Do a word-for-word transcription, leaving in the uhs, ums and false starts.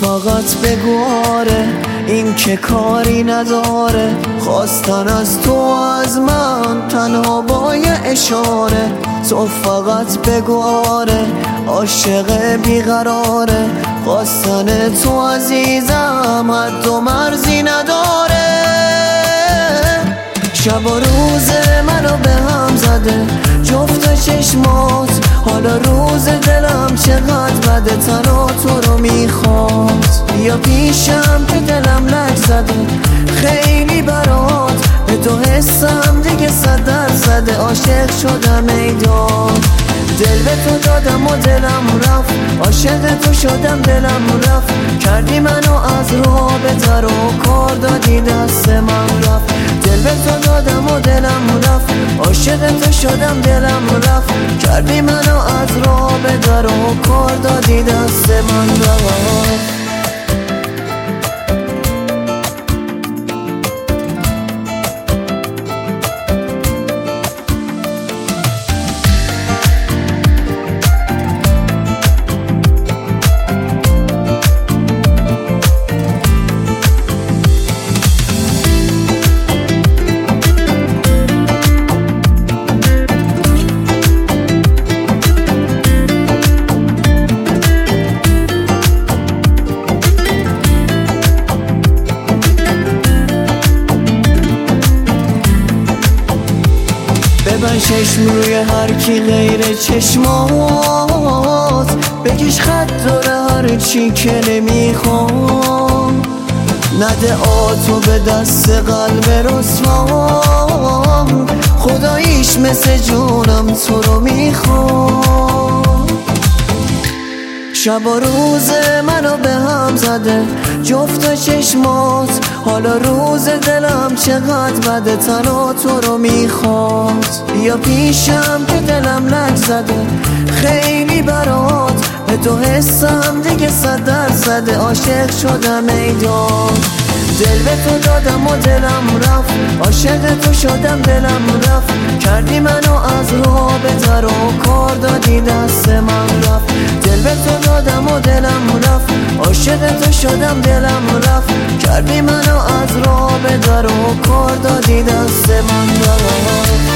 فقط بگو آره، این که کاری نداره. خواستن از تو از من تنها با یه اشاره. تو فقط بگو آره، عاشق بیقراره. خواستن تو عزیزم حد و مرزی نداره. شب و روز منو به هم زده جفت چشمات، حالا روز دلم چقدر بده تنها تو رو میخواد. بیا پیشم که دلم لک زده خیلی برات، به تو حسم دیگه صد درصده. عاشق شدم ایدان، دل به تو دادم و دلم رفت. عاشق تو شدم دلم رفت، کردی منو از رابطه رو کار دادی دست من رفت. دل به تو دادم و دلم رفت، عاشق تو شدم دلم رفت، کردی منو از رابطه رو کار دادی دست من رفت. ببن چشم روی هر کی غیر چشمات، بکش خط داره هر چی که نمیخوام. نده آتو به دست قلب رسوام، خداییش مثل جونم تو رو میخوام. شب و روز منو به هم زده جفت چشمات، حالا روز دلم چقدر بده تنها تو رو میخواد. بیا پیشم که دلم لک زده خیلی برات، به تو حسم دیگه صد درصده. عاشق شدم ایدان، دل به تو دادم و دلم رفت. عاشق تو شدم دلم رفت، کردی منو از رابطه رو کار دادی دست من رفت. دل به تو دادم و دلم رفت، عاشق تو شدم دلم رفت، کردی منو از رابطه رو کار دادی دست من رفت.